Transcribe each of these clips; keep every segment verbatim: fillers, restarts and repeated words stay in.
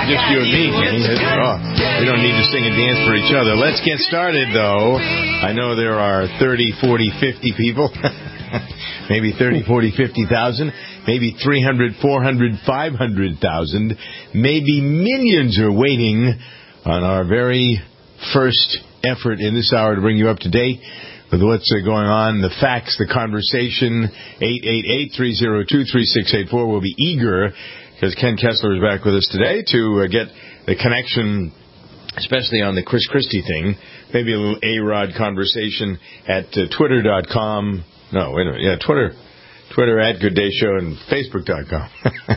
just you and me, Kenny. Oh, we don't need to sing and dance for each other. Let's get started, though. I know there are thirty, forty, fifty people. Maybe thirty, forty, fifty thousand. Maybe three hundred, four hundred, five hundred thousand. Maybe millions are waiting on our very first effort in this hour to bring you up to date with what's uh, going on, the facts, the conversation. Eight eight eight, three oh two, three six eight four. We'll be eager, because Ken Kessler is back with us today, to uh, get the connection, especially on the Chris Christie thing. Maybe a little A-Rod conversation at uh, twitter dot com. No, wait a minute. Yeah, Twitter. Twitter at Good Day Show and Facebook dot com.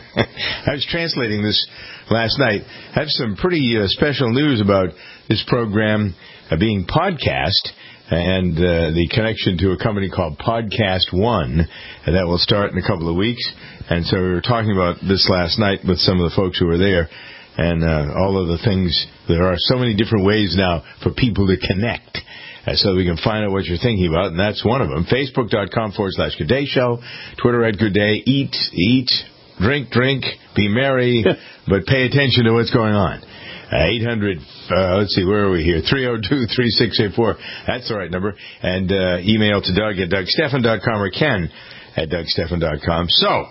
I was translating this last night. I have some pretty uh, special news about this program uh, being podcast, and uh, the connection to a company called Podcast One uh, that will start in a couple of weeks. And so we were talking about this last night with some of the folks who were there, and uh, all of the things. There are so many different ways now for people to connect, uh, so we can find out what you're thinking about, and that's one of them. Facebook dot com forward slash Good Day Show, Twitter at Good Day. Eat, eat, drink, drink, be merry, but pay attention to what's going on. Uh, eight hundred, uh, let's see, where are we here? three oh two, three six eight four. That's the right number. And uh, email to Doug at Doug Stephan dot com or Ken at Doug Stephan dot com. So,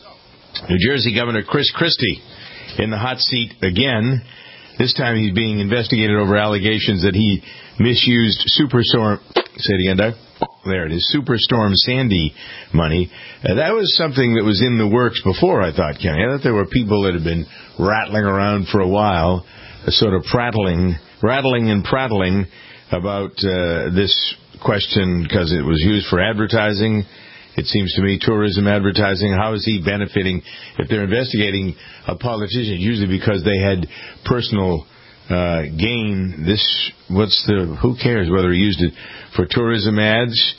New Jersey Governor Chris Christie in the hot seat again. This time he's being investigated over allegations that he misused Superstorm. Say it again, Doug. There it is. Superstorm Sandy money. Uh, that was something that was in the works before, I thought, Kenny. I thought there were people that had been rattling around for a while, uh, sort of prattling, rattling and prattling about uh, this question because it was used for advertising. It seems to me, tourism advertising. How is he benefiting? If they're investigating a politician, usually because they had personal uh, gain. This, what's the, who cares whether he used it for tourism ads?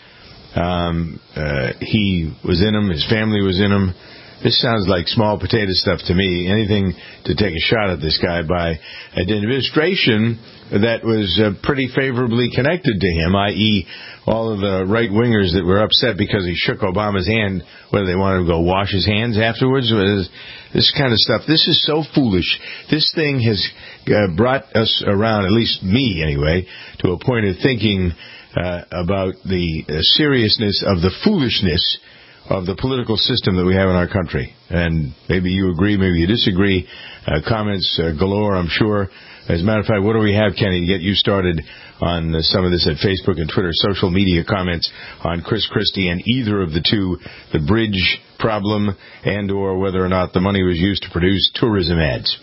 Um, uh, he was in them. His family was in them. This sounds like small potato stuff to me. Anything to take a shot at this guy by an administration that was uh, pretty favorably connected to him, that is, all of the right-wingers that were upset because he shook Obama's hand, whether they wanted to go wash his hands afterwards. This kind of stuff. This is so foolish. This thing has uh, brought us around, at least me anyway, to a point of thinking uh, about the uh, seriousness of the foolishness of the political system that we have in our country. And maybe you agree, maybe you disagree. Uh, comments uh, galore, I'm sure. As a matter of fact, what do we have, Kenny, to get you started on uh, some of this at Facebook and Twitter, social media comments on Chris Christie and either of the two, the bridge problem and or whether or not the money was used to produce tourism ads?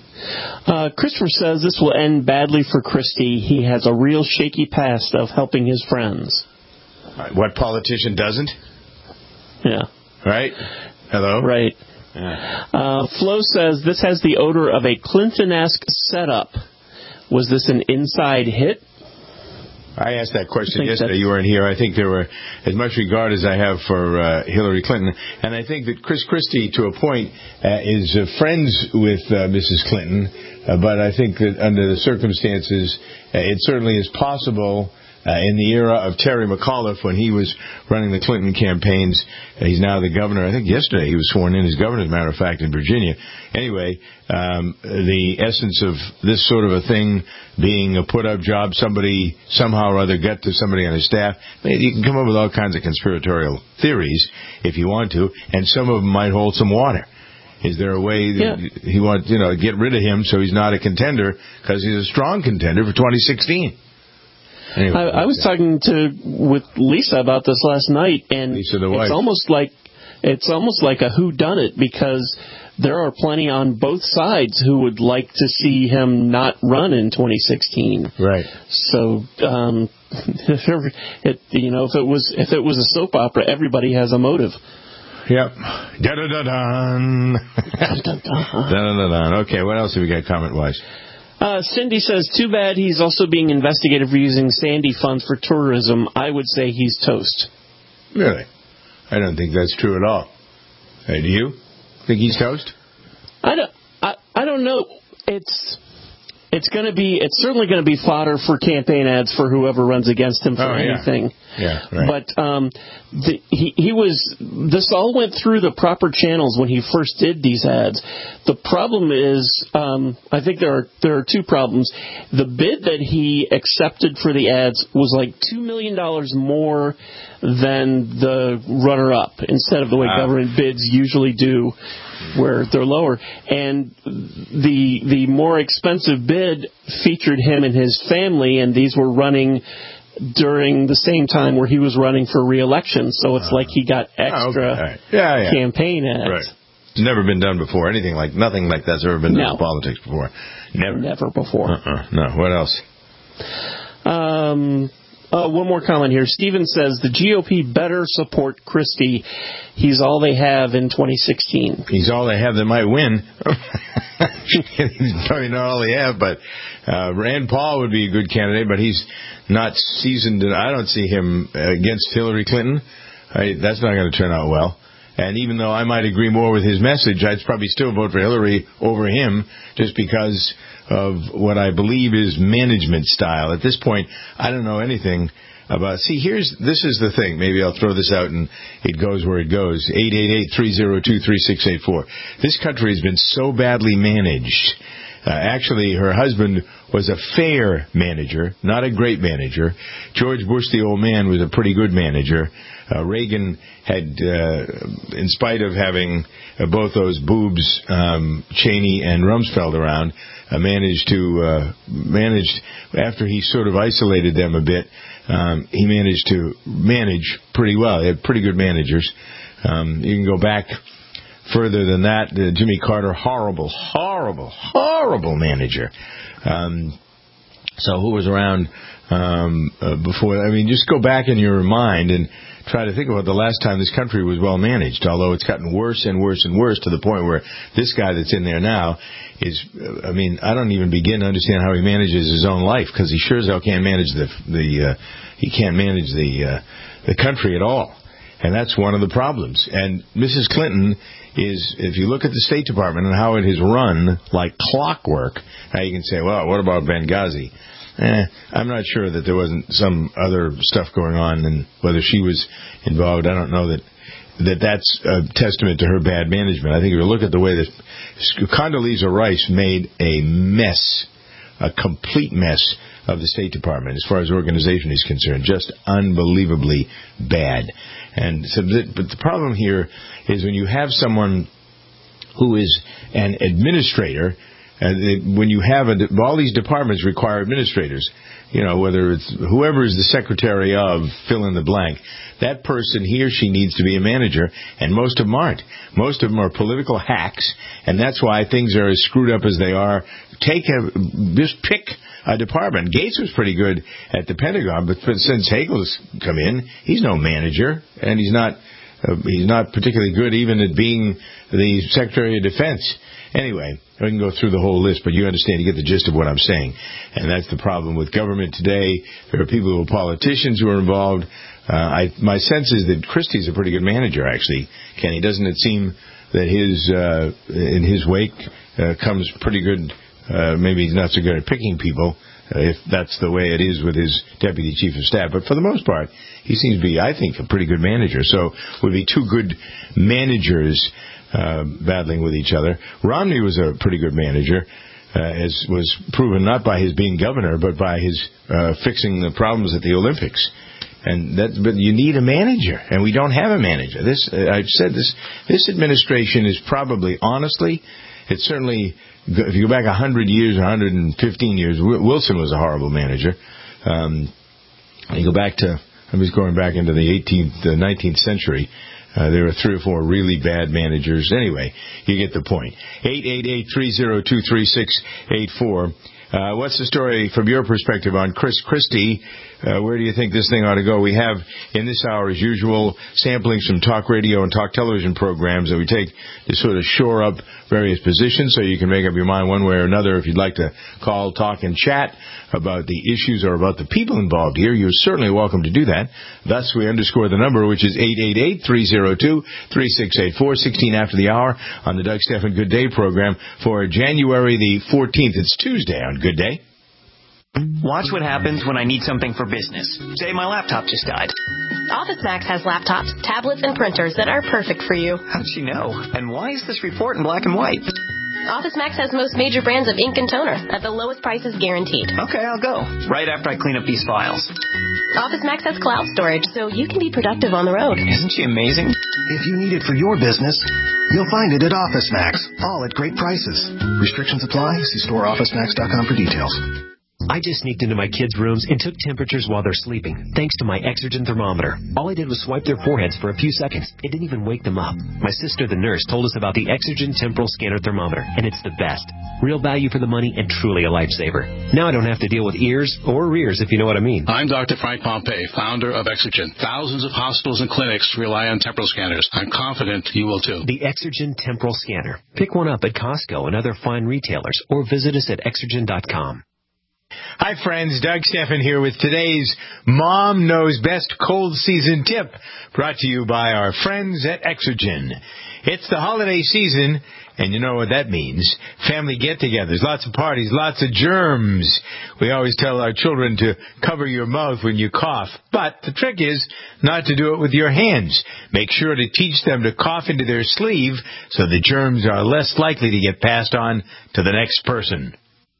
Uh, Christopher says this will end badly for Christie. He has a real shaky past of helping his friends. Right, what politician doesn't? Yeah. Right? Hello? Right. Yeah. Uh, Flo says this has the odor of a Clinton-esque setup. Was this an inside hit? I asked that question yesterday. You weren't here. I think there were as much regard as I have for uh, Hillary Clinton. And I think that Chris Christie, to a point, uh, is uh, friends with uh, Missus Clinton. Uh, but I think that under the circumstances, uh, it certainly is possible. Uh, in the era of Terry McAuliffe, when he was running the Clinton campaigns, uh, he's now the governor. I think yesterday he was sworn in as governor, as a matter of fact, in Virginia. Anyway, um, the essence of this sort of a thing being a put-up job, somebody somehow or other got to somebody on his staff. I mean, you can come up with all kinds of conspiratorial theories if you want to, and some of them might hold some water. Is there a way that yeah. he wants, you know, get rid of him so he's not a contender because he's a strong contender for twenty sixteen? Anyway, I, I was yeah. talking to with Lisa about this last night, and Lisa, the wife. it's almost like it's almost like a whodunit because there are plenty on both sides who would like to see him not run in twenty sixteen. Right. So, um, if it, it, you know, if it was if it was a soap opera, everybody has a motive. Yep. Da da da dun. Da da da dun. Okay. What else have we got comment wise? Uh, Cindy says, too bad he's also being investigated for using Sandy funds for tourism. I would say he's toast. Really? I don't think that's true at all. Hey, do you think he's toast? I don't, I, I don't know. It's it's going to be, it's certainly going to be fodder for campaign ads for whoever runs against him for oh, yeah. anything. Yeah, right. But um, the, he he was. This all went through the proper channels when he first did these ads. The problem is, um, I think there are there are two problems. The bid that he accepted for the ads was like two million dollars more than the runner-up, instead of the way wow. government bids usually do, where they're lower. And the the more expensive bid featured him and his family, and these were running during the same time where he was running for re-election, so it's uh, like he got extra oh, okay. right. yeah, yeah. campaign ads. Right. It's never been done before. Anything like nothing like that's ever been done no. in politics before. Never, never before. Uh-uh. No. What else? Um. Uh, one more comment here. Steven says the G O P better support Christie. He's all they have in twenty sixteen. He's all they have that might win. He's probably not all they have, but uh, Rand Paul would be a good candidate, but he's not seasoned. I don't see him against Hillary Clinton. I, that's not going to turn out well. And even though I might agree more with his message, I'd probably still vote for Hillary over him just because of what I believe is management style. At this point, I don't know anything about... See, here's this is the thing. Maybe I'll throw this out and it goes where it goes. eight eight eight, three oh two, three six eight four. This country has been so badly managed. Uh, actually, her husband was a fair manager, not a great manager. George Bush, the old man, was a pretty good manager. Uh, Reagan had, uh, in spite of having uh, both those boobs, um, Cheney and Rumsfeld around, uh, managed to, uh, managed, after he sort of isolated them a bit, um, he managed to manage pretty well. He had pretty good managers. Um, you can go back further than that. Uh, Jimmy Carter, horrible, horrible, horrible manager. Um, so who was around um, uh, before? I mean, just go back in your mind and try to think about the last time this country was well managed, although it's gotten worse and worse and worse to the point where this guy that's in there now is, uh, I mean, I don't even begin to understand how he manages his own life, because he sure as hell can't manage the, the uh, he can't manage the, uh, the country at all. And that's one of the problems. And Missus Clinton is, if you look at the State Department and how it has run like clockwork, now you can say, well, what about Benghazi? Eh, I'm not sure that there wasn't some other stuff going on, and whether she was involved, I don't know that that that's a testament to her bad management. I think if you look at the way that Condoleezza Rice made a mess, a complete mess of the State Department as far as organization is concerned, just unbelievably bad. And so, but the problem here is when you have someone who is an administrator. And it, when you have a, all these departments require administrators, you know, whether it's whoever is the secretary of fill in the blank, that person, he or she needs to be a manager, and most of them aren't. Most of them are political hacks, and that's why things are as screwed up as they are. Take a, just pick a department. Gates was pretty good at the Pentagon, but since Hagel's come in, he's no manager, and he's not, uh, he's not particularly good even at being the Secretary of Defense. Anyway, I can go through the whole list, but you understand, you get the gist of what I'm saying. And that's the problem with government today. There are people who are politicians who are involved. Uh, I, my sense is that Christie's a pretty good manager, actually, Kenny. Doesn't it seem that his uh, in his wake uh, comes pretty good, uh, maybe he's not so good at picking people, uh, if that's the way it is with his deputy chief of staff. But for the most part, he seems to be, I think, a pretty good manager. So would be two good managers Uh, battling with each other. Romney was a pretty good manager, uh, as was proven not by his being governor, but by his uh, fixing the problems at the Olympics. And that, but you need a manager, and we don't have a manager. This, uh, I've said this. This administration is probably, honestly, it's certainly. If you go back a hundred years, one hundred fifteen years, Wilson was a horrible manager. Um, you go back to, I was going back into the eighteenth, the nineteenth century. Uh, there were three or four really bad managers. Anyway, you get the point. eight eight eight, three oh two, three six eight four. Uh, what's the story from your perspective on Chris Christie Uh, where do you think this thing ought to go? We have, in this hour, as usual, sampling some talk radio and talk television programs that we take to sort of shore up various positions so you can make up your mind one way or another. If you'd like to call, talk, and chat about the issues or about the people involved here, you're certainly welcome to do that. Thus, we underscore the number, which is eight eight eight, three oh two, three six eight four, sixteen after the hour on the Doug Stephan Good Day program for January the fourteenth. It's Tuesday on Good Day. Watch what happens when I need something for business. Say my laptop just died. OfficeMax has laptops, tablets, and printers that are perfect for you. How'd she know? And why is this report in black and white? OfficeMax has most major brands of ink and toner at the lowest prices guaranteed. Okay, I'll go. Right after I clean up these files. OfficeMax has cloud storage, so you can be productive on the road. Isn't she amazing? If you need it for your business, you'll find it at OfficeMax, all at great prices. Restrictions apply. See store office max dot com for details. I just sneaked into my kids' rooms and took temperatures while they're sleeping, thanks to my Exergen thermometer. All I did was swipe their foreheads for a few seconds. It didn't even wake them up. My sister, the nurse, told us about the Exergen Temporal Scanner Thermometer, and it's the best. Real value for the money and truly a lifesaver. Now I don't have to deal with ears or rears, if you know what I mean. I'm Doctor Frank Pompey, founder of Exergen. Thousands of hospitals and clinics rely on temporal scanners. I'm confident you will too. The Exergen Temporal Scanner. Pick one up at Costco and other fine retailers, or visit us at exergen dot com. Hi, friends. Doug Stephan here with today's Mom Knows Best Cold Season Tip, brought to you by our friends at Exergen. It's the holiday season, and you know what that means. Family get-togethers, lots of parties, lots of germs. We always tell our children to cover your mouth when you cough, but the trick is not to do it with your hands. Make sure to teach them to cough into their sleeve so the germs are less likely to get passed on to the next person.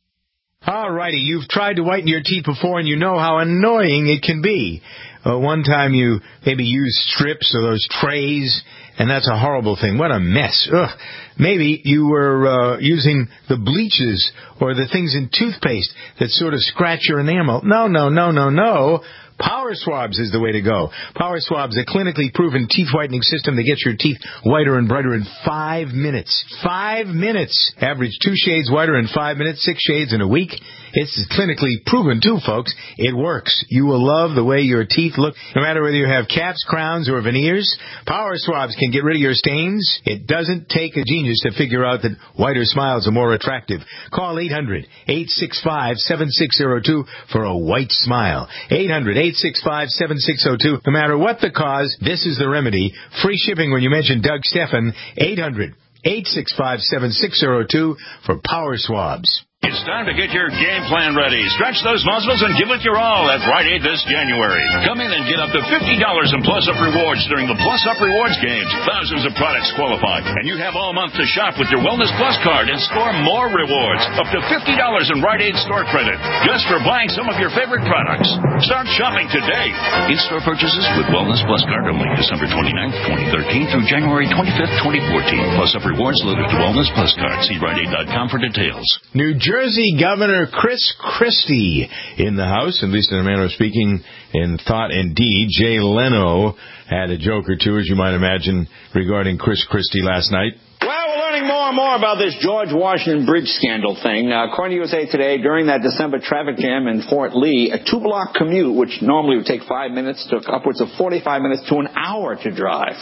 All righty, you've tried to whiten your teeth before and you know how annoying it can be. Uh, one time you maybe used strips or those trays, and that's a horrible thing. What a mess. Ugh. Maybe you were uh, using the bleaches or the things in toothpaste that sort of scratch your enamel. No, no, no, no, no. Power Swabs is the way to go. Power Swabs, a clinically proven teeth whitening system that gets your teeth whiter and brighter in five minutes. Five minutes. Average two shades whiter in five minutes, six shades in a week. It's clinically proven, too, folks. It works. You will love the way your teeth look. No matter whether you have caps, crowns, or veneers, Power Swabs can get rid of your stains. It doesn't take a genius to figure out that whiter smiles are more attractive. Call eight hundred, eight six five, seven six zero two for a white smile. eight hundred, eight six five, seven six zero two. No matter what the cause, this is the remedy. Free shipping when you mention Doug Stephan. eight hundred, eight six five, seven six zero two for Power Swabs. It's time to get your game plan ready. Stretch those muscles and give it your all at Rite Aid this January. Come in and get up to fifty dollars in Plus Up Rewards during the Plus Up Rewards games. Thousands of products qualify, and you have all month to shop with your Wellness Plus card and score more rewards. Up to fifty dollars in Rite Aid store credit just for buying some of your favorite products. Start shopping today. In-store purchases with Wellness Plus card only December twenty-ninth, twenty thirteen through January twenty-fifth, twenty fourteen. Plus Up Rewards loaded to Wellness Plus card. See Rite Aid dot com for details. New Jersey Governor Chris Christie in the House, at least in a manner of speaking, in thought and deed. Jay Leno had a joke or two, as you might imagine, regarding Chris Christie last night. Well, we're learning more and more about this George Washington Bridge scandal thing. Uh, according to U S A Today, during that December traffic jam in Fort Lee, a two-block commute, which normally would take five minutes, took upwards of forty-five minutes to an hour to drive.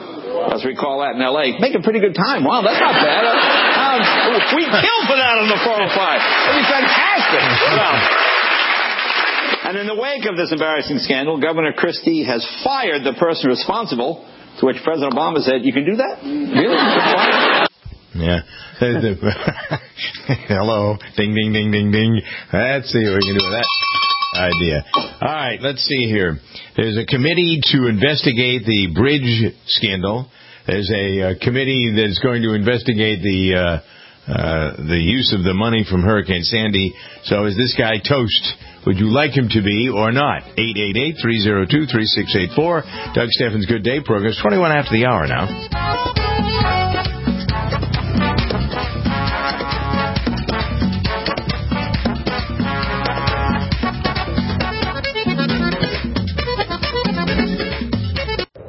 As we call that in L A Make a pretty good time. Wow, that's not bad. Uh, um, we killed for that on the four oh five. That'd be fantastic. Well, and in the wake of this embarrassing scandal, Governor Christie has fired the person responsible, to which President Obama said, you can do that? Really? Yeah. Hello. Ding, ding, ding, ding, ding. Let's see what we can do with that idea. All right, let's see here. There's a committee to investigate the bridge scandal. There's a uh, committee that's going to investigate the uh, uh, the use of the money from Hurricane Sandy. So is this guy toast? Would you like him to be or not? eight eight eight, three oh two, three six eight four. Doug Stephan's Good Day program. It's twenty-one after the hour now. It's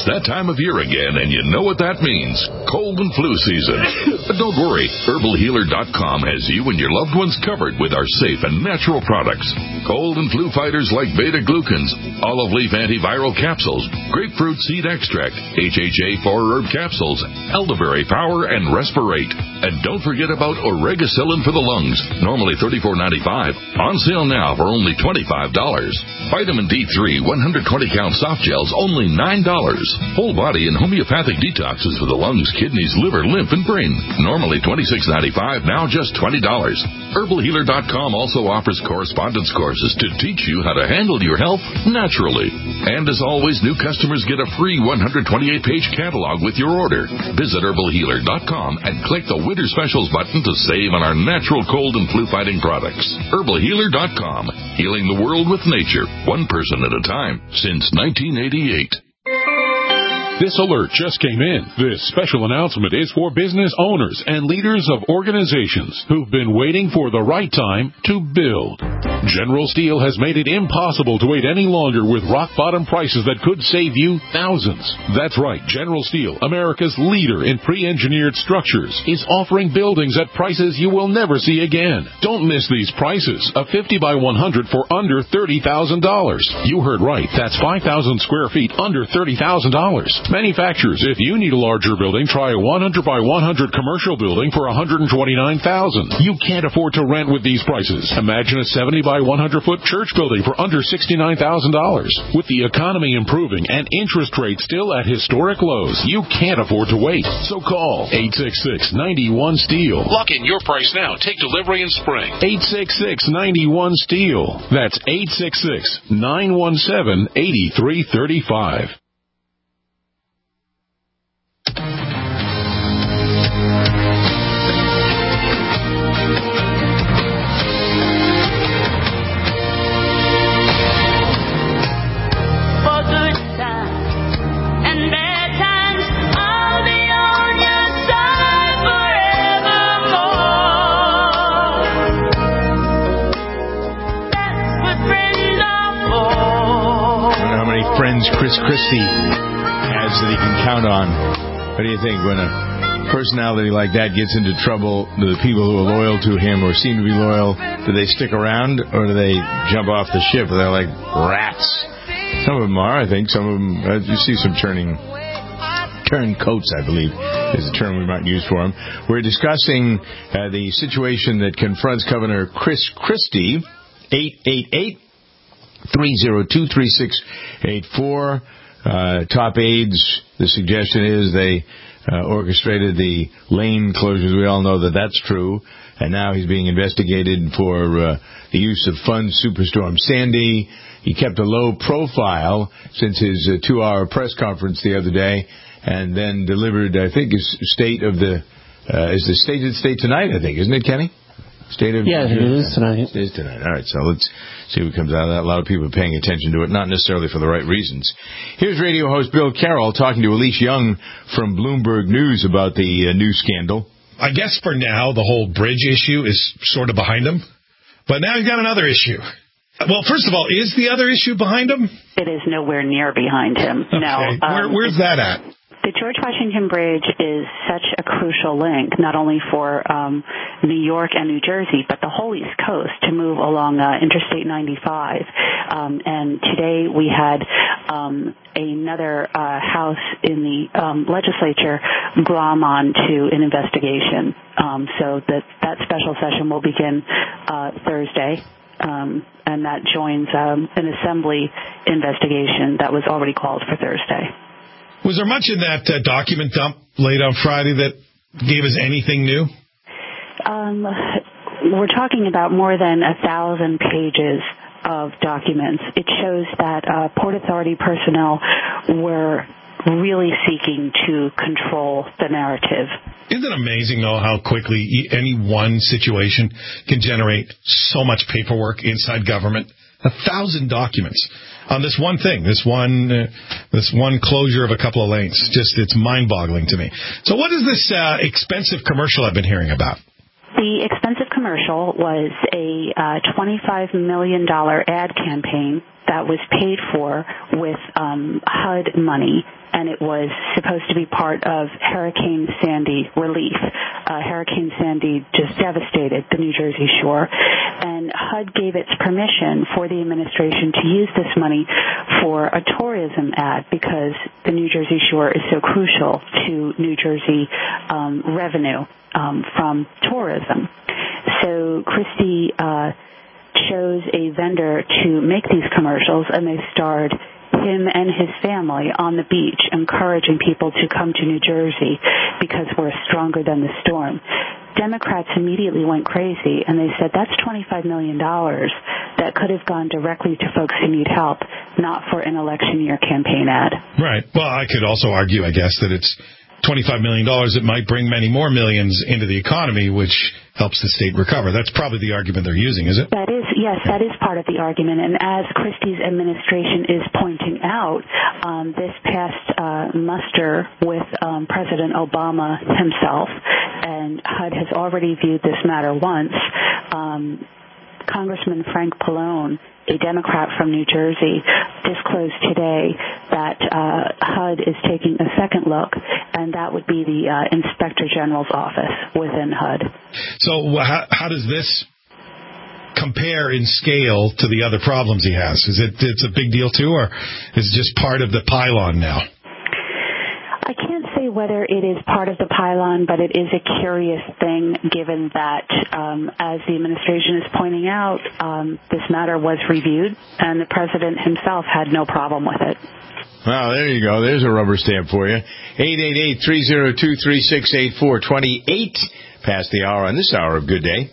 It's that time of year again, and you know what that means. Cold and flu season. But don't worry. Herbal Healer dot com has you and your loved ones covered with our safe and natural products. Cold and flu fighters like beta-glucans, olive leaf antiviral capsules, grapefruit seed extract, H H A four herb capsules, elderberry power, and respirate. And don't forget about Oregacillin for the lungs, normally thirty-four ninety-five, on sale now for only twenty-five dollars. Vitamin D three one hundred twenty count soft gels, only nine dollars. Whole body and homeopathic detoxes for the lungs, kidneys, liver, lymph, and brain, normally twenty-six ninety-five, now just twenty dollars. Herbal Healer dot com also offers correspondence courses to teach you how to handle your health naturally. And as always, new customers get a free one hundred twenty-eight page catalog with your order. Visit Herbal Healer dot com and click the Winter Specials button to save on our natural cold and flu fighting products. Herbal Healer dot com, healing the world with nature, one person at a time, since nineteen eighty-eight. This alert just came in. This special announcement is for business owners and leaders of organizations who've been waiting for the right time to build. General Steel has made it impossible to wait any longer with rock-bottom prices that could save you thousands. That's right. General Steel, America's leader in pre-engineered structures, is offering buildings at prices you will never see again. Don't miss these prices. A fifty by one hundred for under thirty thousand dollars. You heard right. That's five thousand square feet under thirty thousand dollars. Manufacturers, if you need a larger building, try a one hundred by one hundred commercial building for one hundred twenty-nine thousand dollars. You can't afford to rent with these prices. Imagine a seventy by one hundred foot church building for under sixty-nine thousand dollars. With the economy improving and interest rates still at historic lows, you can't afford to wait. So call eight six six, nine one, STEEL. Lock in your price now. Take delivery in spring. eight six six, nine one, STEEL. That's eight six six, nine one seven, eight three three five. Friends Chris Christie has that he can count on. What do you think when a personality like that gets into trouble? Do the people who are loyal to him or seem to be loyal, do they stick around or do they jump off the ship? They're like rats. Some of them are, I think. Some of them, uh, you see some turning turncoats, I believe, is the term we might use for them. We're discussing uh, the situation that confronts Governor Chris Christie. eight eight eight, three oh two, three six eight four. Uh, top aides, the suggestion is they uh, orchestrated the lane closures. We all know that that's true. And now he's being investigated for uh, the use of funds Superstorm Sandy. He kept a low profile since his uh, two-hour press conference the other day, and then delivered, I think, his state of the uh, is the state of the state tonight, I think, isn't it, Kenny? State of yeah, it is tonight. It is tonight. All right, so let's see what comes out of that. A lot of people are paying attention to it, not necessarily for the right reasons. Here's radio host Bill Carroll talking to Elise Young from Bloomberg News about the uh, news scandal. I guess for now the whole bridge issue is sort of behind him, but now he's got another issue. Well, first of all, is the other issue behind him? It is nowhere near behind him. Okay. No. Um, Where, where's that at? The George Washington Bridge is such a crucial link, not only for um, New York and New Jersey, but the whole East Coast to move along uh, Interstate ninety-five. Um, and today we had um, another uh, house in the um, legislature glom on to an investigation. Um, so that, that special session will begin uh, Thursday. Um, and that joins um, an assembly investigation that was already called for Thursday. Was there much in that uh, document dump late on Friday that gave us anything new? Um, we're talking about more than a thousand pages of documents. It shows that uh, Port Authority personnel were really seeking to control the narrative. Isn't it amazing, though, how quickly any one situation can generate so much paperwork inside government? A thousand documents on this one thing, this one uh, this one closure of a couple of lanes. Just, it's mind-boggling to me. So what is this uh, expensive commercial I've been hearing about? The expensive commercial was a uh, twenty-five million dollars ad campaign that was paid for with um, H U D money and it was supposed to be part of Hurricane Sandy relief. Uh, Hurricane Sandy just devastated the New Jersey shore, and H U D gave its permission for the administration to use this money for a tourism ad because the New Jersey shore is so crucial to New Jersey um, revenue um, from tourism. So Christie uh, chose a vendor to make these commercials, and they starred him and his family on the beach, encouraging people to come to New Jersey because we're stronger than the storm. Democrats immediately went crazy, and they said that's twenty-five million dollars that could have gone directly to folks who need help, not for an election year campaign ad. Right. Well, I could also argue, I guess, that it's twenty-five million dollars. It might bring many more millions into the economy, which helps the state recover. That's probably the argument they're using, is it? That is, yes, that is part of the argument. And as Christie's administration is pointing out, um, this past uh, muster with um, President Obama himself, and H U D has already viewed this matter once. Um, Congressman Frank Pallone, a Democrat from New Jersey, disclosed today that uh, H U D is taking a second look, and that would be the uh, Inspector General's office within H U D. So how, how does this compare in scale to the other problems he has? Is it it's a big deal too, or is it just part of the pylon now? I can't say whether it is part of the pylon, but it is a curious thing given that, um, as the administration is pointing out, um, this matter was reviewed, and the president himself had no problem with it. Well, there you go. There's a rubber stamp for you. eight eight eight, three oh two, three six eight four, twenty-eight past the hour on this hour of Good Day.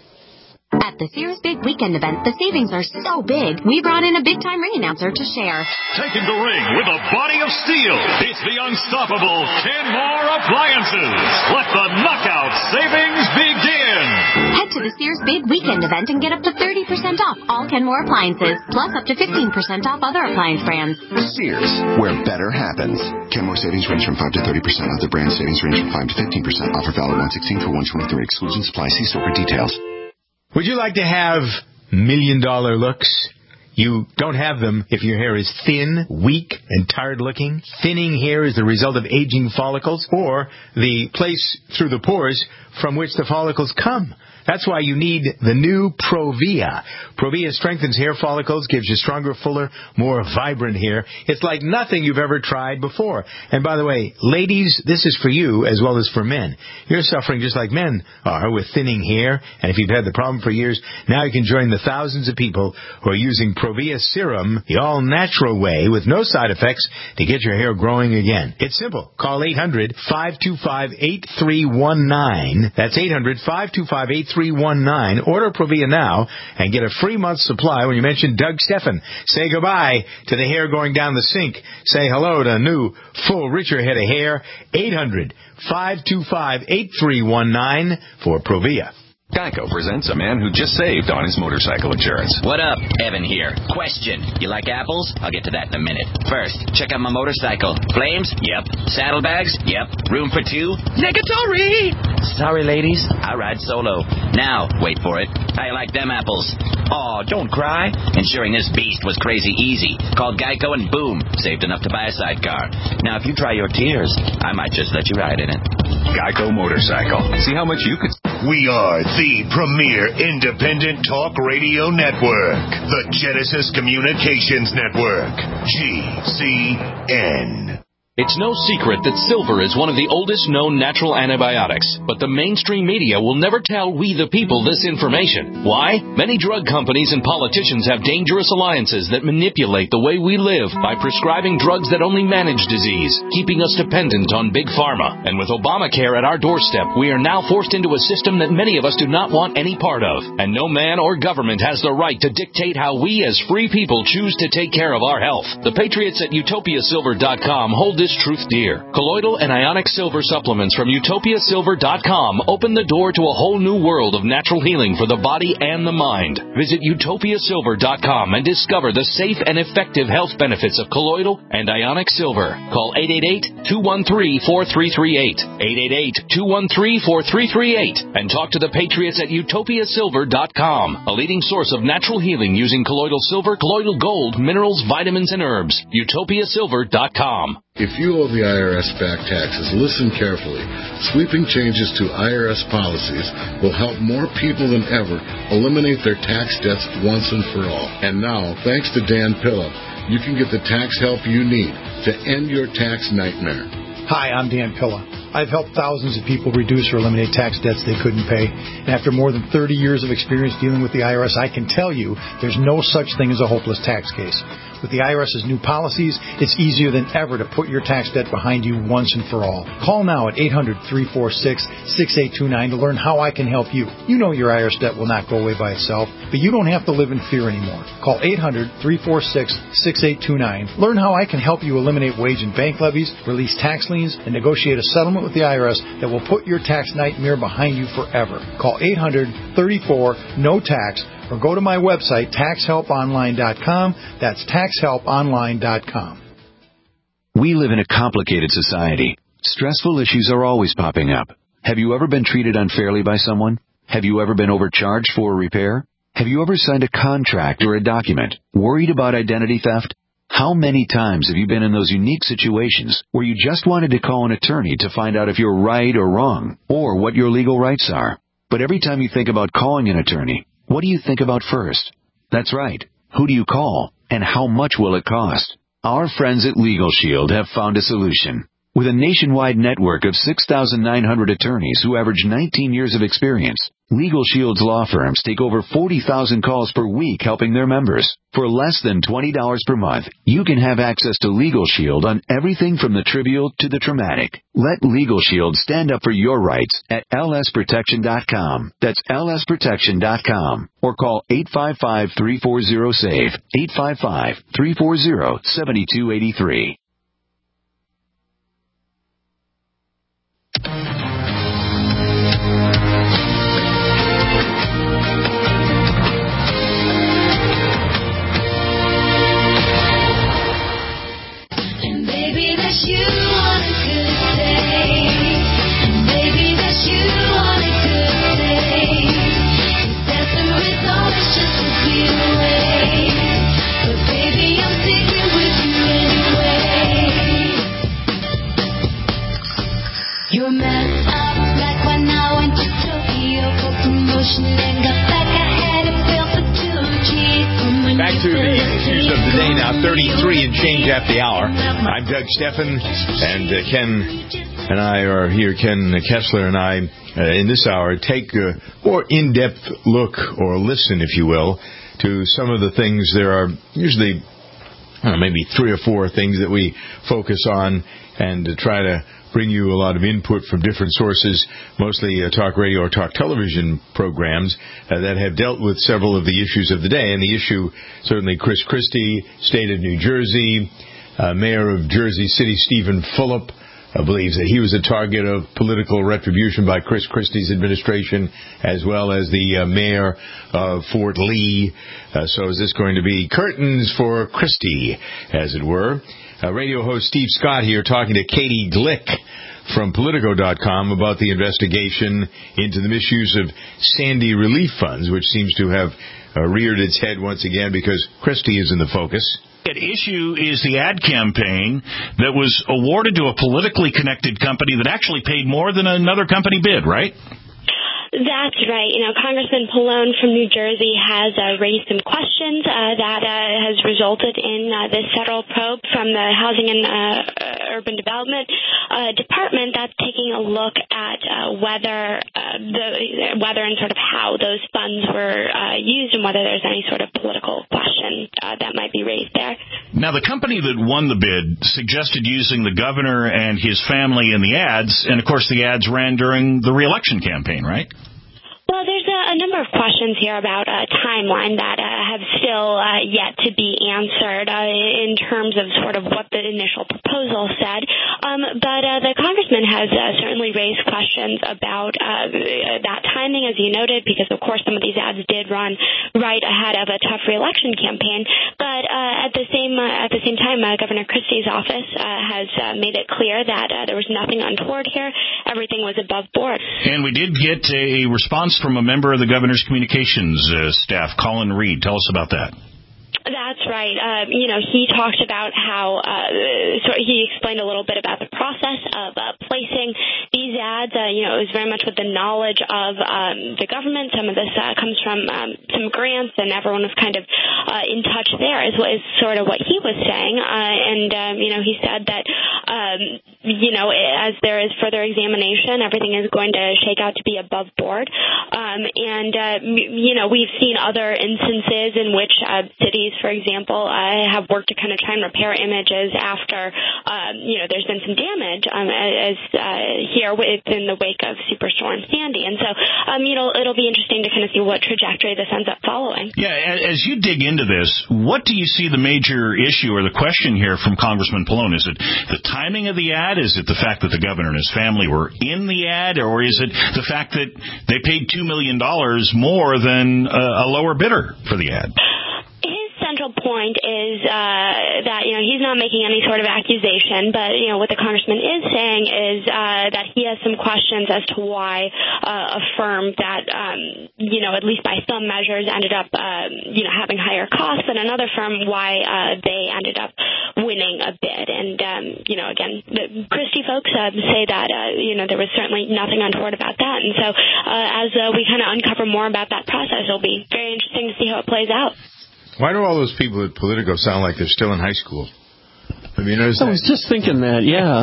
At the Sears Big Weekend event, the savings are so big, we brought in a big-time ring announcer to share. Taking the ring with a body of steel, it's the unstoppable Kenmore Appliances. Let the knockout savings begin. Head to the Sears Big Weekend event and get up to thirty percent off all Kenmore appliances, plus up to fifteen percent off other appliance brands. Sears, where better happens. Kenmore savings range from five to thirty percent. Other brand savings range from five to fifteen percent. Offer valid one sixteen for one twenty-three. Exclusions apply. See store for details. Would you like to have million-dollar looks? You don't have them if your hair is thin, weak, and tired-looking. Thinning hair is the result of aging follicles or the place through the pores from which the follicles come. That's why you need the new Provia. Provia strengthens hair follicles, gives you stronger, fuller, more vibrant hair. It's like nothing you've ever tried before. And by the way, ladies, this is for you as well as for men. You're suffering just like men are with thinning hair. And if you've had the problem for years, now you can join the thousands of people who are using Provia Serum the all-natural way with no side effects to get your hair growing again. It's simple. Call eight hundred, five two five, eight three one nine. That's eight hundred, five two five, eight three one nine. Order Provia now and get a free month supply when you mention Doug Steffen. Say goodbye to the hair going down the sink. Say hello to a new, full, richer head of hair. eight hundred, five two five, eight three one nine for Provia. Geico presents a man who just saved on his motorcycle insurance. What up? Evan here. Question. You like apples? I'll get to that in a minute. First, check out my motorcycle. Flames? Yep. Saddlebags? Yep. Room for two? Negatory! Sorry, ladies. I ride solo. Now, wait for it. How you like them apples? Aw, don't cry. Insuring this beast was crazy easy. Called Geico and boom, saved enough to buy a sidecar. Now, if you dry your tears, I might just let you ride in it. Geico Motorcycle. See how much you could... We are the premier independent talk radio network, the Genesis Communications Network, G C N. It's no secret that silver is one of the oldest known natural antibiotics, but the mainstream media will never tell we the people this information. Why? Many drug companies and politicians have dangerous alliances that manipulate the way we live by prescribing drugs that only manage disease, keeping us dependent on big pharma. And with Obamacare at our doorstep, we are now forced into a system that many of us do not want any part of. And no man or government has the right to dictate how we as free people choose to take care of our health. The patriots at utopia silver dot com hold this truth dear. Colloidal and ionic silver supplements from utopia silver dot com open the door to a whole new world of natural healing for the body and the mind. Visit utopia silver dot com and discover the safe and effective health benefits of colloidal and ionic silver. Call eight eight eight, two one three, four three three eight, eight eight eight, two one three, four three three eight, and talk to the patriots at utopia silver dot com, a leading source of natural healing using colloidal silver, colloidal gold, minerals, vitamins, and herbs. utopia silver dot com. If you owe the I R S back taxes, listen carefully. Sweeping changes to I R S policies will help more people than ever eliminate their tax debts once and for all. And now, thanks to Dan Pilla, you can get the tax help you need to end your tax nightmare. Hi, I'm Dan Pilla. I've helped thousands of people reduce or eliminate tax debts they couldn't pay. And after more than thirty years of experience dealing with the I R S, I can tell you there's no such thing as a hopeless tax case. With the IRS's new policies, it's easier than ever to put your tax debt behind you once and for all. Call now at eight hundred, three four six, six eight two nine to learn how I can help you. You know your I R S debt will not go away by itself, but you don't have to live in fear anymore. Call eight hundred, three four six, six eight two nine. Learn how I can help you eliminate wage and bank levies, release tax liens, and negotiate a settlement with the I R S that will put your tax nightmare behind you forever. Call eight hundred, thirty-four, no tax, or go to my website, tax help online dot com. That's tax help online dot com. We live in a complicated society. Stressful issues are always popping up. Have you ever been treated unfairly by someone? Have you ever been overcharged for a repair? Have you ever signed a contract or a document? Worried about identity theft? How many times have you been in those unique situations where you just wanted to call an attorney to find out if you're right or wrong, or what your legal rights are? But every time you think about calling an attorney, what do you think about first? That's right. Who do you call? And how much will it cost? Our friends at Legal Shield have found a solution. With a nationwide network of six thousand nine hundred attorneys who average nineteen years of experience, Legal Shield's law firms take over forty thousand calls per week helping their members. For less than twenty dollars per month, you can have access to Legal Shield on everything from the trivial to the traumatic. Let Legal Shield stand up for your rights at L S protection dot com. That's L S protection dot com. Or call eight five five, three four zero, S A V E, eight five five, three four zero, seven two eight three. You're messed up like when I went to Tokyo for promotion and got back. I had a bill for two G's. Back to the issues of the day now, thirty-three and change after the hour. I'm Doug Steffen, and uh, Ken and I are here. Ken Kessler and I, uh, in this hour, take a more in-depth look, or listen, if you will, to some of the things. There are usually I don't know, maybe three or four things that we focus on and uh, try to bring you a lot of input from different sources, mostly uh, talk radio or talk television programs uh, that have dealt with several of the issues of the day. And the issue, certainly Chris Christie, State of New Jersey, uh, Mayor of Jersey City, Stephen Fulop, uh, believes that he was a target of political retribution by Chris Christie's administration, as well as the uh, mayor of Fort Lee. Uh, so is this going to be curtains for Christie, as it were? Uh, radio host Steve Scott here talking to Katie Glick from Politico dot com about the investigation into the misuse of Sandy relief funds, which seems to have uh, reared its head once again because Christie is in the focus. At issue is the ad campaign that was awarded to a politically connected company that actually paid more than another company bid, right? That's right. You know, Congressman Pallone from New Jersey has uh, raised some questions uh, that uh, has resulted in uh, this federal probe from the Housing and uh, Urban Development uh, Department that's taking a look at uh, whether uh, the whether and sort of how those funds were uh, used and whether there's any sort of political question uh, that might be raised there. Now, the company that won the bid suggested using the governor and his family in the ads, and of course the ads ran during the re-election campaign, right? Well, there's a, a number of questions here about a timeline that uh, have still uh, yet to be answered uh, in terms of sort of what the initial proposal said. Um, but uh, the congressman has uh, certainly raised questions about uh, that timing, as you noted, because, of course, some of these ads did run right ahead of a tough re-election campaign. But uh, at the same uh, at the same time, uh, Governor Christie's office uh, has uh, made it clear that uh, there was nothing untoward here. Everything was above board. And we did get a response from a member of the governor's communications uh, staff, Colin Reed. Tell us about that. That's right. Uh, you know, he talked about how, uh, sort of he explained a little bit about the process of uh, placing these ads. Uh, you know, it was very much with the knowledge of um, the government. Some of this uh, comes from um, some grants, and everyone was kind of uh, in touch there, is, is sort of what he was saying. Uh, and, um, you know, he said that, um, you know, as there is further examination, everything is going to shake out to be above board. Um, and, uh, you know, we've seen other instances in which uh, cities, for example, uh, have worked to kind of try and repair images after, um, you know, there's been some damage um, as uh, here within the wake of Superstorm Sandy. And so, um, you know, it'll be interesting to kind of see what trajectory this ends up following. Yeah, as you dig into this, what do you see the major issue or the question here from Congressman Pallone? Is it the timing of the ad? Is it the fact that the governor and his family were in the ad? Or is it the fact that they paid two million dollars more than a, a lower bidder for the ad? Central point is uh, that, you know, he's not making any sort of accusation, but, you know, what the congressman is saying is uh, that he has some questions as to why uh, a firm that, um, you know, at least by some measures ended up, um, you know, having higher costs than another firm, why uh, they ended up winning a bid. And, um, you know, again, the Christie folks uh, say that, uh, you know, there was certainly nothing untoward about that. And so uh, as uh, we kind of uncover more about that process, it'll be very interesting to see how it plays out. Why do all those people at Politico sound like they're still in high school? Have you noticed I that? was just thinking that, yeah.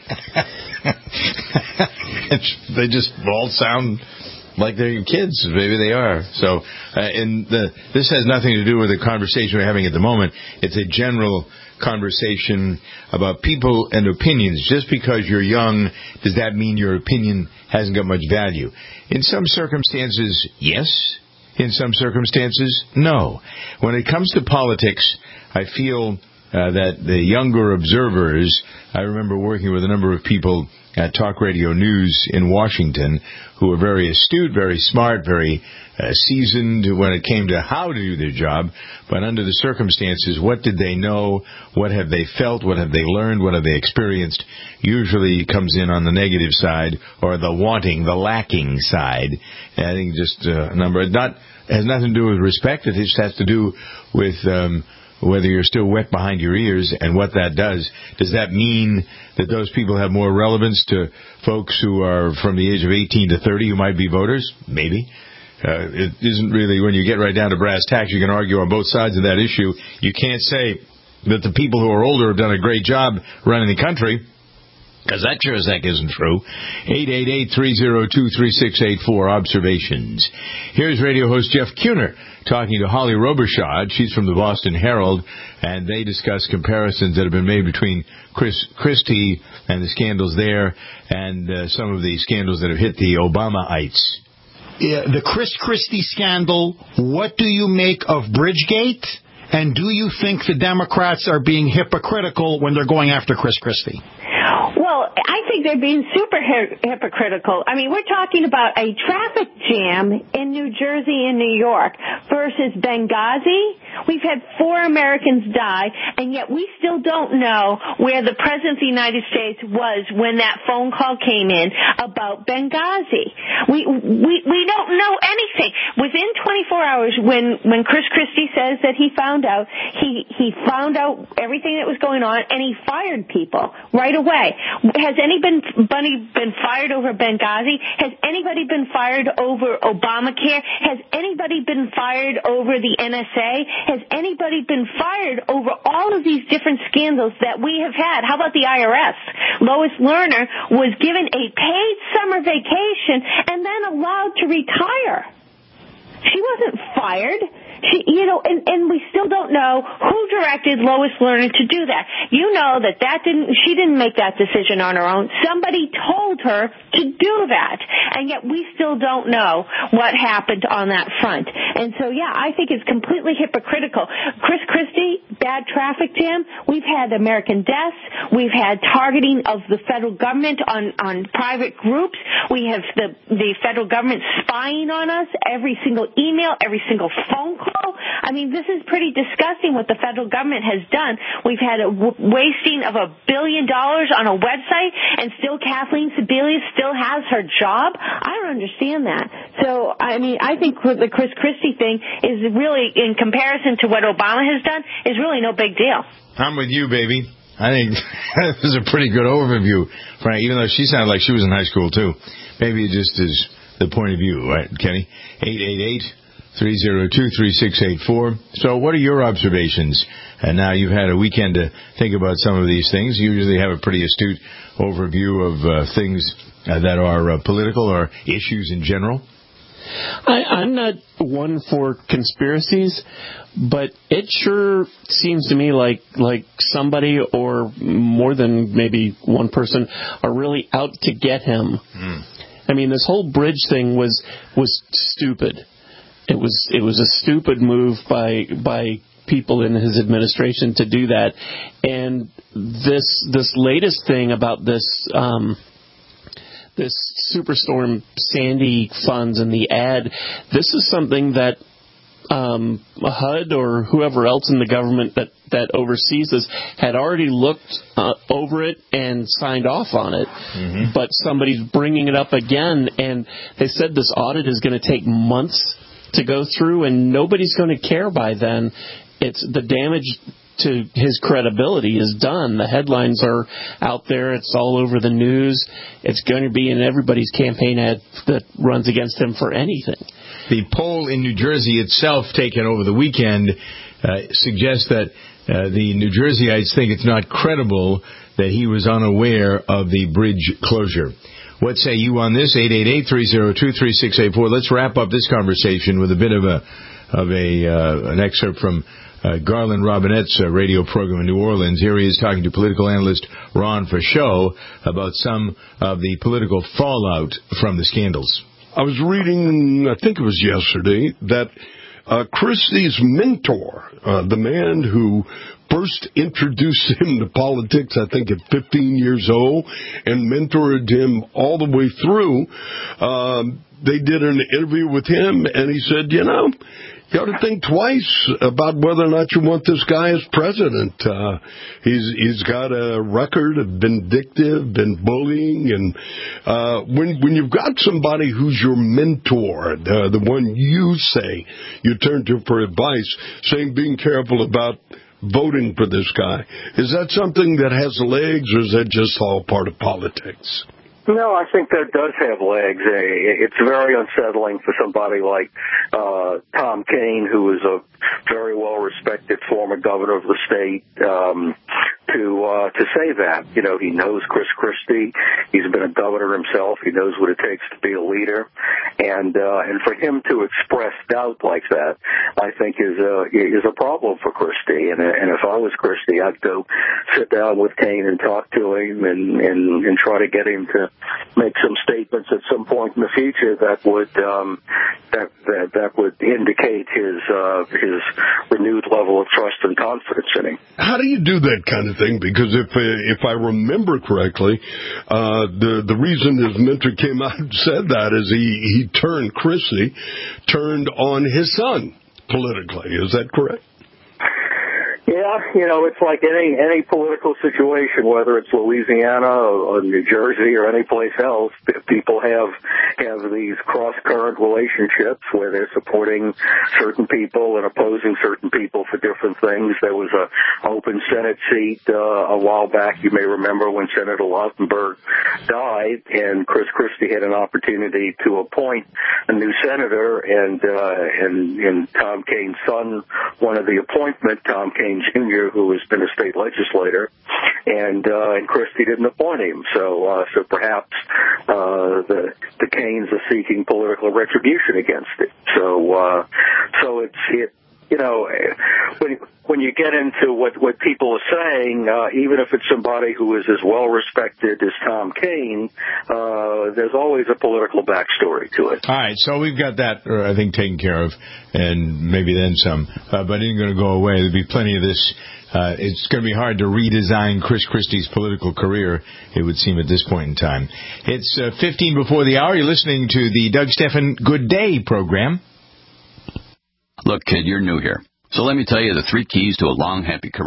They just all sound like they're kids. Maybe they are. So, uh, and the, this has nothing to do with the conversation we're having at the moment. It's a general conversation about people and opinions. Just because you're young, does that mean your opinion hasn't got much value? In some circumstances, yes. In some circumstances, no. When it comes to politics, I feel uh, that the younger observers, I remember working with a number of people at Talk Radio News in Washington who were very astute, very smart, very uh, seasoned when it came to how to do their job. But under the circumstances, what did they know? What have they felt? What have they learned? What have they experienced? Usually comes in on the negative side or the wanting, the lacking side. And I think just uh, a number. Not has nothing to do with respect. It just has to do with um, whether you're still wet behind your ears and what that does. Does that mean that those people have more relevance to folks who are from the age of eighteen to thirty who might be voters? Maybe. Uh, it isn't really, when you get right down to brass tacks, you can argue on both sides of that issue. You can't say that the people who are older have done a great job running the country, because that sure as heck isn't true. eight eight eight, three oh two, three six eight four, observations. Here's radio host Jeff Kuhner talking to Holly Robichaud. She's from the Boston Herald, and they discuss comparisons that have been made between Chris Christie and the scandals there and uh, some of the scandals that have hit the Obamaites. Yeah, the Chris Christie scandal, what do you make of Bridgegate? And do you think the Democrats are being hypocritical when they're going after Chris Christie? Well, I think they're being super hi- hypocritical. I mean, we're talking about a traffic jam in New Jersey and New York versus Benghazi. We've had four Americans die, and yet we still don't know where the President of the United States was when that phone call came in about Benghazi. We we we don't know anything. Within twenty-four hours, when, when Chris Christie says that he found out, he, he found out everything that was going on, and he fired people right away. Has anybody been fired over Benghazi? Has anybody been fired over Obamacare? Has anybody been fired over the N S A? Has anybody been fired over all of these different scandals that we have had? How about the I R S? Lois Lerner was given a paid summer vacation and then allowed to retire. She wasn't fired. She, you know, and, and we still don't know who directed Lois Lerner to do that. You know that that didn't, she didn't make that decision on her own. Somebody told her to do that. And yet we still don't know what happened on that front. And so, yeah, I think it's completely hypocritical. Chris Christie, bad traffic jam. We've had American deaths. We've had targeting of the federal government on, on private groups. We have the, the federal government spying on us, every single email, every single phone call. I mean, this is pretty disgusting what the federal government has done. We've had a w- wasting of a billion dollars on a website, and still Kathleen Sebelius still has her job. I don't don't understand that. So, I mean, I think the Chris Christie thing is really, in comparison to what Obama has done, is really no big deal. I'm with you, baby. I think that was a pretty good overview, Frank, even though she sounded like she was in high school, too. Maybe it just is the point of view, right, Kenny? eight eight eight, three oh two, three six eight four. So what are your observations? And now you've had a weekend to think about some of these things. You usually have a pretty astute overview of uh, things uh, that are uh, political or issues in general. I, I'm not one for conspiracies, but it sure seems to me like like somebody or more than maybe one person are really out to get him. Mm. I mean, this whole bridge thing was was stupid. It was it was a stupid move by by people in his administration to do that. And this this latest thing about this um, this Superstorm Sandy funds and the ad, this is something that um, H U D or whoever else in the government that, that oversees this had already looked uh, over it and signed off on it. Mm-hmm. But somebody's bringing it up again, and they said this audit is going to take months to go through, and nobody's going to care by then. It's the damage to his credibility is done. The headlines are out there. It's all over the news. It's going to be in everybody's campaign ad that runs against him for anything. The poll in New Jersey itself, taken over the weekend, uh, suggests that uh, the New Jerseyites think it's not credible that he was unaware of the bridge closure. What say you on this? eight eight eight, three oh two, three six eight four. Let's wrap up this conversation with a bit of a of a uh, an excerpt from Uh, Garland Robinette's uh, radio program in New Orleans. Here he is talking to political analyst Ron Fascio about some of the political fallout from the scandals. I was reading, I think it was yesterday, that uh, Christie's mentor, uh, the man who first introduced him to politics, I think at fifteen years old, and mentored him all the way through, um, they did an interview with him, and he said, you know, you ought to think twice about whether or not you want this guy as president. Uh, he's he's got a record of vindictive and bullying, and uh, when when you've got somebody who's your mentor, the, the one you say you turn to for advice, saying being careful about voting for this guy, is that something that has legs, or is that just all part of politics? No, I think that does have legs. It's very unsettling for somebody like uh, Tom Kean, who is a very well-respected former governor of the state, um, to uh, to say that. You know, he knows Chris Christie. He's been a governor himself. He knows what it takes to be a leader, and uh, and for him to express doubt like that, I think is a is a problem for Christie. And and if I was Christie, I'd go sit down with Kean and talk to him and and, and try to get him to make some statements at some point in the future that would um, that, that that would indicate his uh, his renewed level of trust and confidence in him. How do you do that kind of thing? Because if uh, if I remember correctly, uh, the the reason his mentor came out and said that is he he turned Christie turned on his son politically. Is that correct? Yeah, you know, it's like any any political situation, whether it's Louisiana or, or New Jersey or any place else. People have have these cross current relationships where they're supporting certain people and opposing certain people for different things. There was a open Senate seat uh, a while back. You may remember when Senator Lautenberg died, and Chris Christie had an opportunity to appoint a new senator, and uh, and and Tom Kean's son wanted the appointment. Tom Kean Junior, who has been a state legislator, and uh, and Christie didn't appoint him. So uh, so perhaps uh, the the Keans are seeking political retribution against it. So uh, so it's it. You know, when when you get into what, what people are saying, uh, even if it's somebody who is as well respected as Tom Kean, uh, there's always a political backstory to it. All right, so we've got that, uh, I think, taken care of, and maybe then some. Uh, but it ain't going to go away. There'll be plenty of this. Uh, it's going to be hard to redesign Chris Christie's political career, it would seem, at this point in time. It's uh, fifteen before the hour. You're listening to the Doug Stephan Good Day program. Look, kid, you're new here. So let me tell you the three keys to a long, happy career.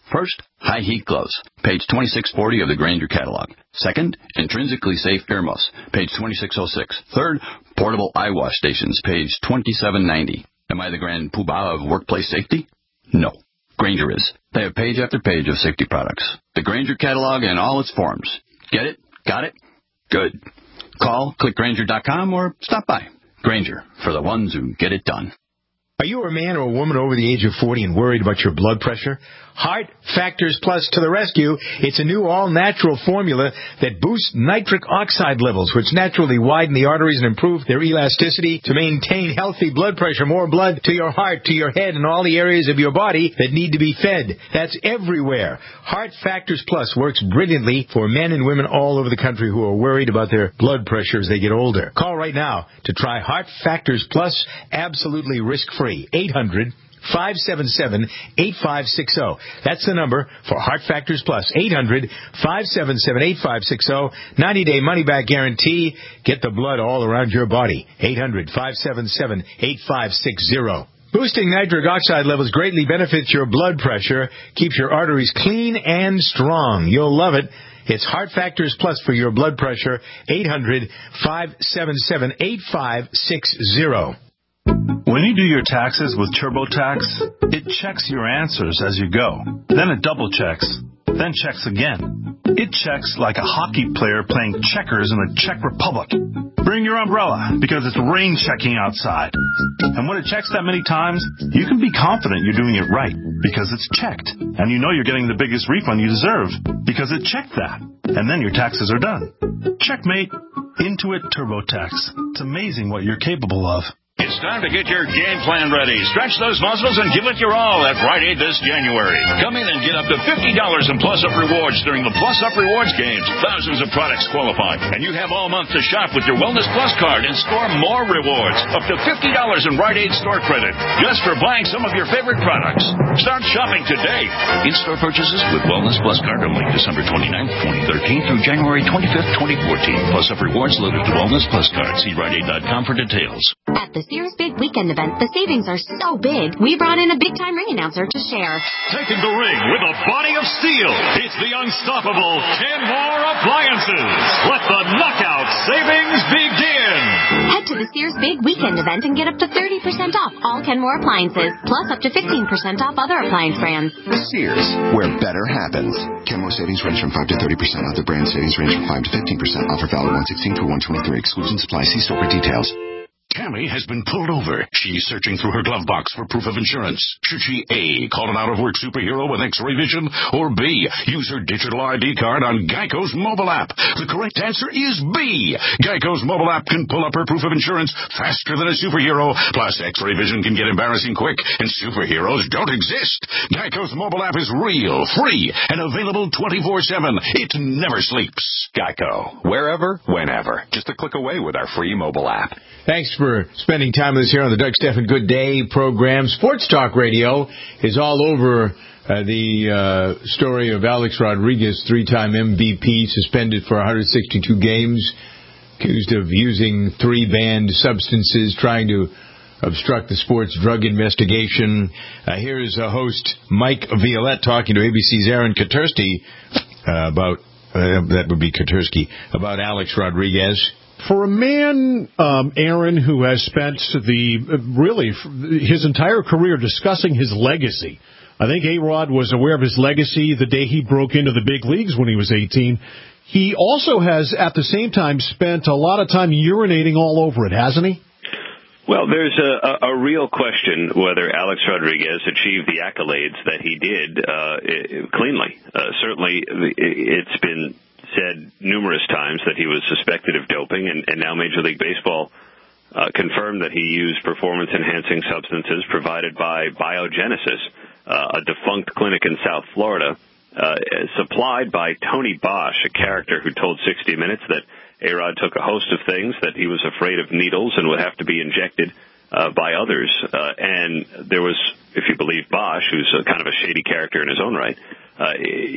First, high heat gloves, page twenty-six forty of the Grainger catalog. Second, intrinsically safe earmuffs, page twenty-six oh six. Third, portable eye wash stations, page twenty-seven ninety. Am I the grand poobah of workplace safety? No. Grainger is. They have page after page of safety products. The Grainger catalog in all its forms. Get it? Got it? Good. Call, click Grainger dot com, or stop by. Grainger, for the ones who get it done. Are you a man or a woman over the age of forty and worried about your blood pressure? Heart Factors Plus to the rescue. It's a new all-natural formula that boosts nitric oxide levels, which naturally widen the arteries and improve their elasticity to maintain healthy blood pressure, more blood to your heart, to your head, and all the areas of your body that need to be fed. That's everywhere. Heart Factors Plus works brilliantly for men and women all over the country who are worried about their blood pressure as they get older. Call right now to try Heart Factors Plus absolutely risk-free. eight hundred, five seven seven, eight five six zero. That's the number for Heart Factors Plus. eight hundred, five seven seven, eight five six zero. ninety-day money-back guarantee. Get the blood all around your body. eight hundred, five seven seven, eight five six zero. Boosting nitric oxide levels greatly benefits your blood pressure, keeps your arteries clean and strong. You'll love it. It's Heart Factors Plus for your blood pressure. eight hundred, five seven seven, eight five six zero. When you do your taxes with TurboTax, it checks your answers as you go. Then it double checks. Then checks again. It checks like a hockey player playing checkers in the Czech Republic. Bring your umbrella, because it's rain checking outside. And when it checks that many times, you can be confident you're doing it right, because it's checked. And you know you're getting the biggest refund you deserve, because it checked that. And then your taxes are done. Checkmate. Intuit TurboTax. It's amazing what you're capable of. It's time to get your game plan ready. Stretch those muscles and give it your all at Rite Aid this January. Come in and get up to fifty dollars in plus-up rewards during the plus-up rewards games. Thousands of products qualify, and you have all month to shop with your Wellness Plus card and score more rewards. Up to fifty dollars in Rite Aid store credit just for buying some of your favorite products. Start shopping today. In-store purchases with Wellness Plus card only December twenty-ninth, twenty thirteen through January twenty-fifth, twenty fourteen. Plus-up rewards loaded to Wellness Plus card. See Rite Aid dot com for details. At the Sears Big Weekend event, the savings are so big, we brought in a big-time ring announcer to share. Taking the ring with a body of steel, it's the unstoppable Kenmore Appliances. Let the knockout savings begin. Head to the Sears Big Weekend event and get up to thirty percent off all Kenmore appliances, plus up to fifteen percent off other appliance brands. Sears, where better happens. Kenmore savings range from five to thirty percent. Other brand savings range from five to fifteen percent. Offer valid one sixteen through one twenty-three. Exclusions apply. See store for details. Tammy has been pulled over. She's searching through her glove box for proof of insurance. Should she A, call an out-of-work superhero with X-ray vision, or B, use her digital I D card on Geico's mobile app? The correct answer is B. Geico's mobile app can pull up her proof of insurance faster than a superhero. Plus, X-ray vision can get embarrassing quick, and superheroes don't exist. Geico's mobile app is real, free, and available twenty-four seven. It never sleeps. Geico. Wherever, whenever. Just a click away with our free mobile app. Thanks for spending time with us here on the Doug Stephan Good Day program. Sports Talk Radio is all over uh, the uh, story of Alex Rodriguez, three-time M V P, suspended for one hundred sixty-two games, accused of using three banned substances, trying to obstruct the sports drug investigation. Uh, here's uh, host Mike Violette talking to A B C's Aaron Katersky uh, about, uh, that would be Katersky, about Alex Rodriguez. For a man, um, Aaron, who has spent the really his entire career discussing his legacy, I think A-Rod was aware of his legacy the day he broke into the big leagues when he was eighteen. He also has, at the same time, spent a lot of time urinating all over it, hasn't he? Well, there's a, a real question whether Alex Rodriguez achieved the accolades that he did uh, cleanly. Uh, certainly, it's been said numerous times that he was suspected of doping, and, and now Major League Baseball uh, confirmed that he used performance-enhancing substances provided by Biogenesis, uh, a defunct clinic in South Florida, uh, supplied by Tony Bosch, a character who told sixty minutes that A-Rod took a host of things, that he was afraid of needles and would have to be injected uh, by others. Uh, and there was, if you believe Bosch, who's a kind of a shady character in his own right, Uh,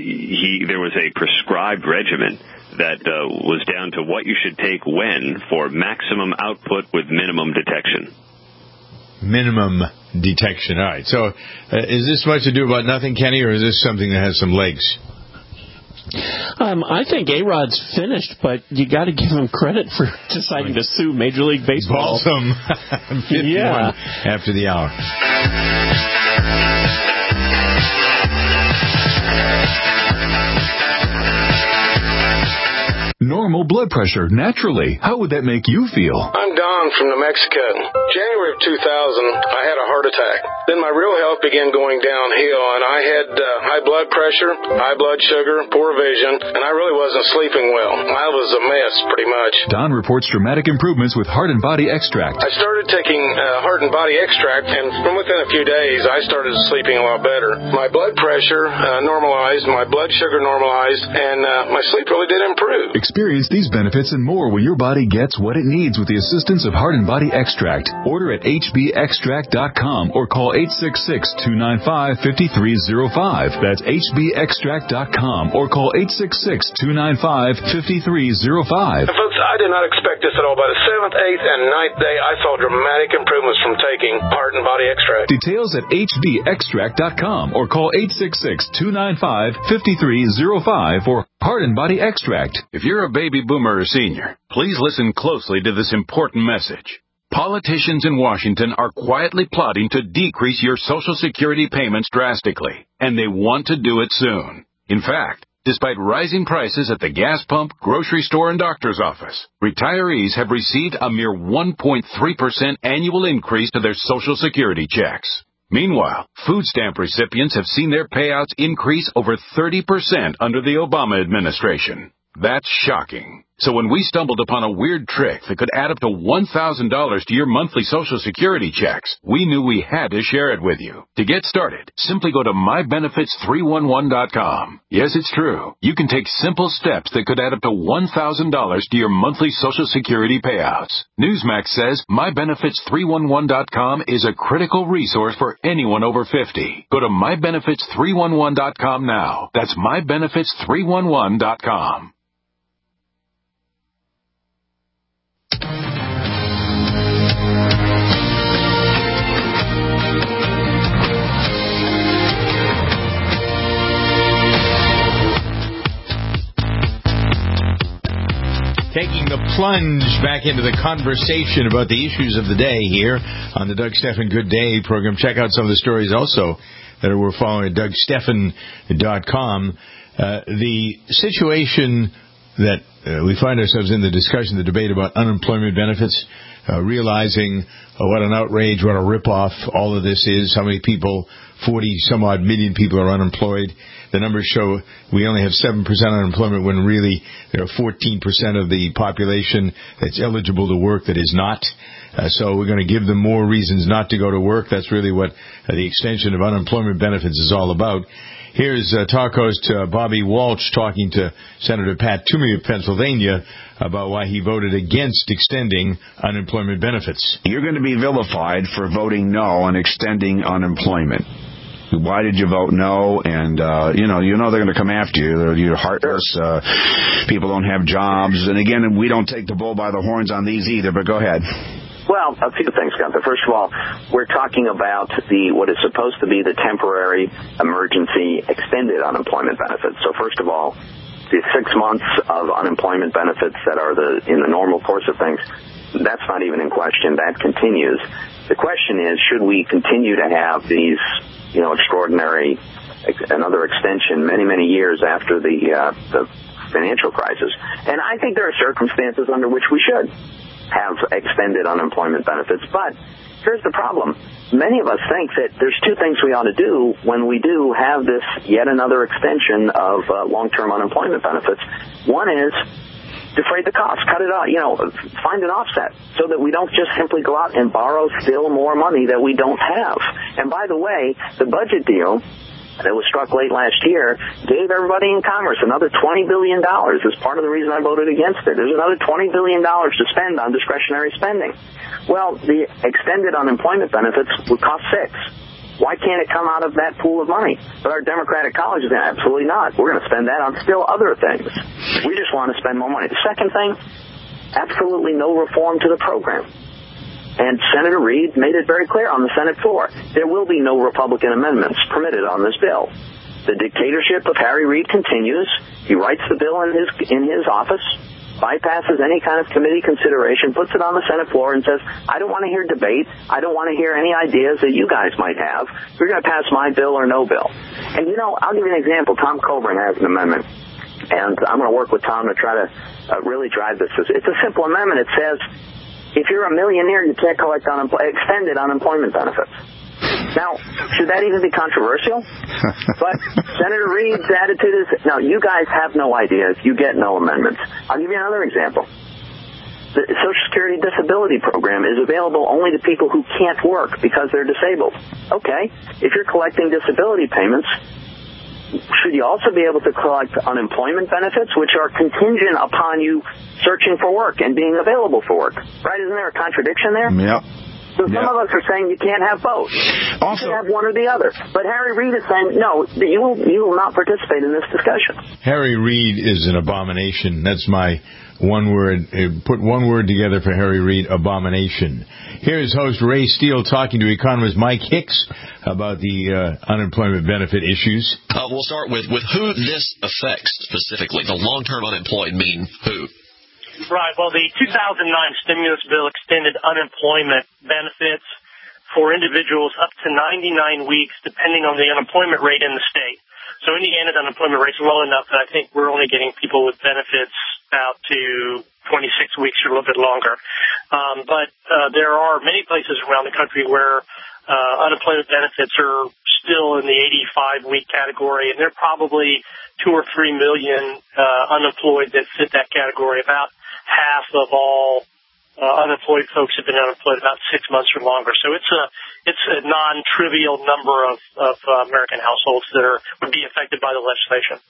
he, there was a prescribed regimen that uh, was down to what you should take when for maximum output with minimum detection. minimum detection. All right. So, uh, is this much ado about nothing, Kenny, or is this something that has some legs? Um, I think A-Rod's finished, but you got to give him credit for deciding to sue Major League Baseball. Balsam. fifty-one yeah. After the hour. Normal blood pressure, naturally. How would that make you feel? I'm Don from New Mexico. January of two thousand, I had a heart attack. Then my real health began going downhill, and I had uh, high blood pressure, high blood sugar, poor vision, and I really wasn't sleeping well. I was a mess, pretty much. Don reports dramatic improvements with Heart and Body Extract. I started taking uh, Heart and Body Extract, and from within a few days, I started sleeping a lot better. My blood pressure uh, normalized, my blood sugar normalized, and uh, my sleep really did improve. Experience these benefits and more when your body gets what it needs with the assistance of Heart and Body Extract. Order at H B extract dot com or call eight six six, two nine five, five three zero five. That's H B extract dot com or call eight six six, two nine five, five three zero five. And folks, I did not expect this at all. By the seventh, eighth, and ninth day, I saw dramatic improvements from taking Heart and Body Extract. Details at H B extract dot com or call eight six six, two nine five, five three zero five for Heart and Body Extract. If you're a baby boomer or senior, please listen closely to this important message. Politicians in Washington are quietly plotting to decrease your Social Security payments drastically, and they want to do it soon. In fact, despite rising prices at the gas pump, grocery store, and doctor's office, retirees have received a mere one point three percent annual increase to their Social Security checks. Meanwhile, food stamp recipients have seen their payouts increase over thirty percent under the Obama administration. That's shocking. So when we stumbled upon a weird trick that could add up to one thousand dollars to your monthly Social Security checks, we knew we had to share it with you. To get started, simply go to my benefits three one one dot com. Yes, it's true. You can take simple steps that could add up to one thousand dollars to your monthly Social Security payouts. Newsmax says my benefits three one one dot com is a critical resource for anyone over fifty. Go to my benefits three one one dot com now. That's my benefits three one one dot com. Taking the plunge back into the conversation about the issues of the day here on the Doug Stephan Good Day program. Check out some of the stories also that we're following at Doug Stephan dot com. Uh, the situation that uh, we find ourselves in, the discussion, the debate about unemployment benefits, uh, realizing uh, what an outrage, what a ripoff all of this is, how many people, forty some odd million people are unemployed. The numbers show we only have seven percent unemployment when really there are fourteen percent of the population that's eligible to work that is not. Uh, so we're going to give them more reasons not to go to work. That's really what uh, the extension of unemployment benefits is all about. Here's uh, talk host uh, Bobby Walsh talking to Senator Pat Toomey of Pennsylvania about why he voted against extending unemployment benefits. You're going to be vilified for voting no on extending unemployment. Why did you vote no? And, uh, you know, you know they're going to come after you. They're, you're heartless. Uh, people don't have jobs. And, again, we don't take the bull by the horns on these either, but go ahead. Well, a few things, Gunther. First of all, we're talking about the what is supposed to be the temporary emergency extended unemployment benefits. So, first of all, the six months of unemployment benefits that are the in the normal course of things, that's not even in question. That continues. The question is, should we continue to have these, you know, extraordinary, another extension many, many years after the uh, the financial crisis? And I think there are circumstances under which we should have extended unemployment benefits. But here's the problem. Many of us think that there's two things we ought to do when we do have this yet another extension of uh, long-term unemployment benefits. One is defray the cost, cut it out, you know, find an offset so that we don't just simply go out and borrow still more money that we don't have. And by the way, the budget deal that was struck late last year gave everybody in Congress another twenty billion dollars. That's part of the reason I voted against it. There's another twenty billion dollars to spend on discretionary spending. Well, the extended unemployment benefits would cost six. Why can't it come out of that pool of money? But our Democratic colleagues say, absolutely not. We're going to spend that on still other things. We just want to spend more money. The second thing, absolutely no reform to the program. And Senator Reid made it very clear on the Senate floor. There will be no Republican amendments permitted on this bill. The dictatorship of Harry Reid continues. He writes the bill in his in his office, bypasses any kind of committee consideration, puts it on the Senate floor and says, I don't want to hear debate. I don't want to hear any ideas that you guys might have. You're going to pass my bill or no bill. And, you know, I'll give you an example. Tom Coburn has an amendment. And I'm going to work with Tom to try to uh, really drive this. It's a simple amendment. It says, if you're a millionaire, you can't collect unempl- extended unemployment benefits. Now, should that even be controversial? But Senator Reid's attitude is, no, you guys have no idea if you get no amendments. I'll give you another example. The Social Security Disability Program is available only to people who can't work because they're disabled. Okay, if you're collecting disability payments, should you also be able to collect unemployment benefits, which are contingent upon you searching for work and being available for work? Right? Isn't there a contradiction there? Yep. So some yep. of us are saying you can't have both. Also, you can have one or the other. But Harry Reid is saying, no, you will, you will not participate in this discussion. Harry Reid is an abomination. That's my one word. Put one word together for Harry Reid, abomination. Here's host Ray Steele talking to economist Mike Hicks about the uh, unemployment benefit issues. Uh, we'll start with, with who this affects specifically. The long-term unemployed mean who? Right. Well, the two thousand nine stimulus bill extended unemployment benefits for individuals up to ninety-nine weeks, depending on the unemployment rate in the state. So Indiana's unemployment rate's low enough that I think we're only getting people with benefits out to twenty-six weeks or a little bit longer. Um, but uh, there are many places around the country where uh, unemployment benefits are still in the eighty-five week category, and there are probably two or three million uh, unemployed that fit that category. About half of all uh, unemployed folks have been unemployed about six months or longer. So it's a it's a non-trivial number of, of uh, American households that are would be affected by the legislation.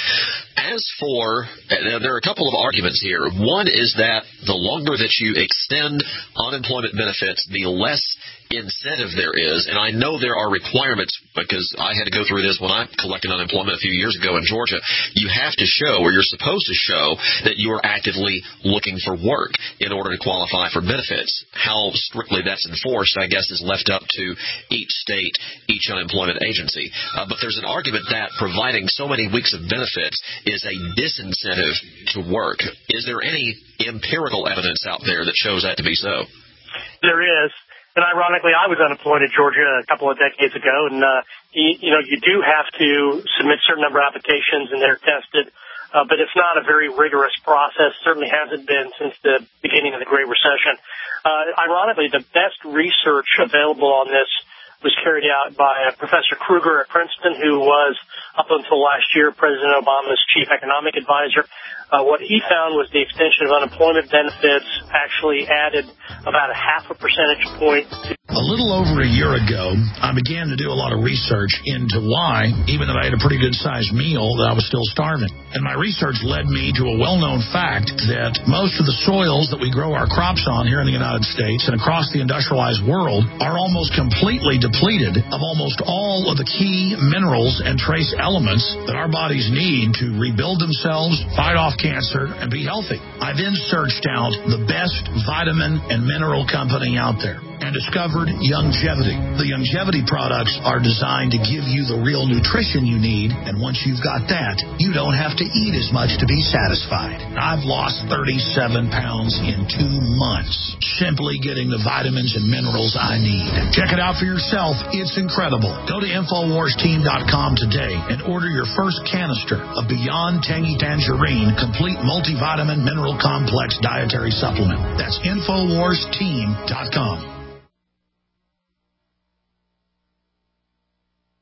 As for, uh, there are a couple of arguments here. One is that the longer that you extend unemployment benefits, the less incentive there is. And I know there are requirements because I had to go through this when I collected unemployment a few years ago in Georgia. You have to show, or you're supposed to show, that you are actively looking for work in order to qualify for benefits. How strictly that's enforced, I guess, is left up to each state, each unemployment agency. Uh, but there's an argument that providing so many weeks of benefits is a disincentive to work. Is there any empirical evidence out there that shows that to be so? There is. And ironically, I was unemployed in Georgia a couple of decades ago, and, uh, you, you know, you do have to submit a certain number of applications, and they're tested, uh, but it's not a very rigorous process, certainly hasn't been since the beginning of the Great Recession. Uh, ironically, the best research available on this was carried out by Professor Kruger at Princeton, who was, up until last year, President Obama's chief economic advisor. Uh, what he found was the extension of unemployment benefits actually added about a half a percentage point to A little over a year ago, I began to do a lot of research into why, even though I had a pretty good-sized meal, that I was still starving. And my research led me to a well-known fact that most of the soils that we grow our crops on here in the United States and across the industrialized world are almost completely depleted of almost all of the key minerals and trace elements that our bodies need to rebuild themselves, fight off cancer, and be healthy. I then searched out the best vitamin and mineral company out there and discovered Youngevity. The Youngevity products are designed to give you the real nutrition you need, and once you've got that, you don't have to eat as much to be satisfied. I've lost thirty-seven pounds in two months simply getting the vitamins and minerals I need. Check it out for yourself. It's incredible. Go to Infowars Team dot com today and order your first canister of Beyond Tangy Tangerine Complete Multivitamin Mineral Complex Dietary Supplement. That's Infowars Team dot com.